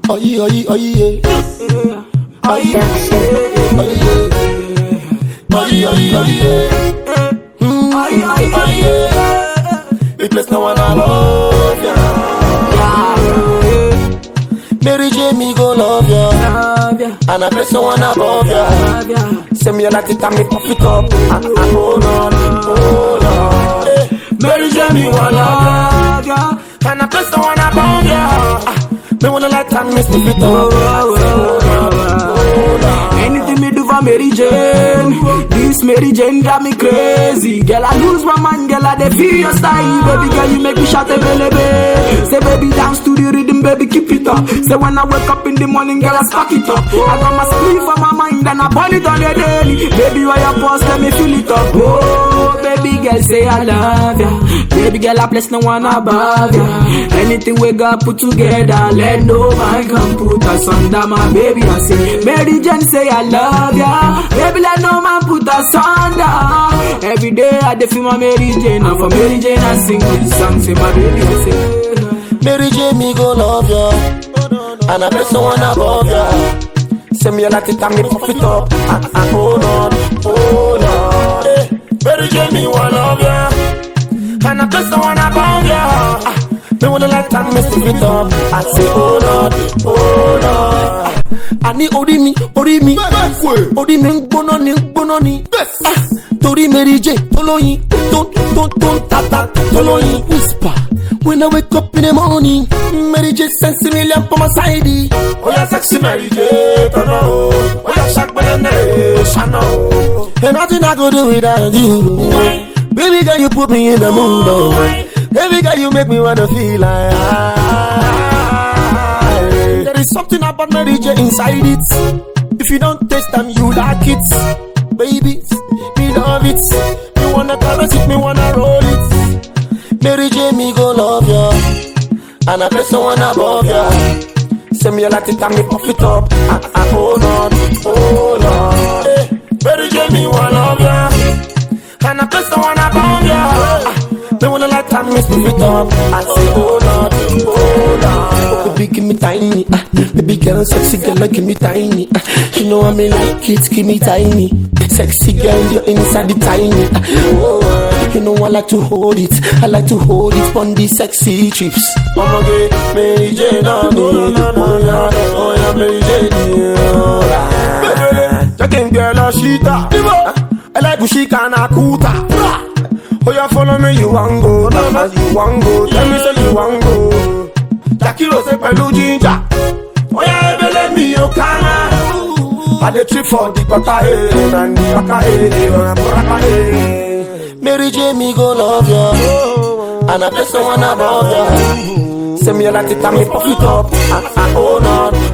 Oh yeah, oh yeah, oh yeah. Oh yeah, oh yeah. Oh yeah, oh yeah, oh yeah. Oh yeah. We place no one above ya. Mary J, me go love ya. And I place no one above ya. Send me a lot of time, me puff it up. And hold on, hold on. Mary J, me wanna love ya. And I place no one above ya. Me wanna let time, me puff it up. Anything me do for Mary Jane, this Mary Jane got me crazy. Girl, I lose my mind, girl, I dey feel your style. Baby girl, you make me shout a baby. Say baby, dance to the rhythm, baby, keep it up. Say when I wake up in the morning, girl, I spark it up. I got my sleep for my mind and I burn it on the daily. Baby, why you pause, let me feel it up. Oh, baby girl, say I love ya. Baby girl, I place no one above ya. Anything we got put together, let no man come put us under. My baby, I say, Mary Jane, say I love ya. Baby, let no man put us under. Every day I dey feel my Mary Jane, and for Mary Jane I sing this song. Say my baby, I say, Mary J, me go love ya. And I place no one above ya. Send me a lot of time, me puff it up. And hold on, hold on. Mary J, me wanna love ya. And I place no one above ya. Me wanna let time, me puff it up. I say hold on, hold on. I need odi mi, odi mi, bono ni. Tori Mary J, toloyin, ton tata, toloyin. Whisper when I wake up in the morning. Mary J sends me million for my side. Oh yeah, sexy Mary J, turn on. Oh yeah, shake my nation. And nothing I go do without you. Baby girl, you put me in the mood. Oh, baby girl, you make me wanna feel like there is something about Mary J inside it. If you don't taste them, you like it. Baby, me love it. Me wanna caress it, me wanna roll it. Mary J, me go love ya. And I place no one above ya. Send me a lot of time, me puff it up. And hold on, hold on. Mary J, me wanna love ya. And I place no one above ya. Me wanna let time, me puff it up. I say hold on, hold on. Baby, give me tiny. Baby girl, sexy girl, give me tiny. You know I me like it, give me tiny. Sexy girl, you're inside the tiny. Oh, you know I like to hold it. I like to hold it on the sexy trips. Mama get Mary Jane on me. Oh yeah, Mary Jane. Jacking girl, a shita. I like Bushika and Akuta. Oh yeah, follow me, you want go. Now you want go. Tell me say you want go. Jackie Rose pẹ̀lú ginger. Oh yeah, let me you come. I dey trip for the baka and the baka Mary J, me go love ya. And I place no one above ya. Send me a lot of time, me puff it up. And hold on.